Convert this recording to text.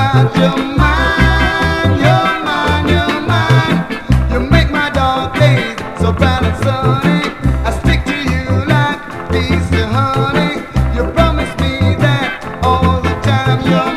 got your mind, your mind, your mind. You make my dark days so bright and sunny.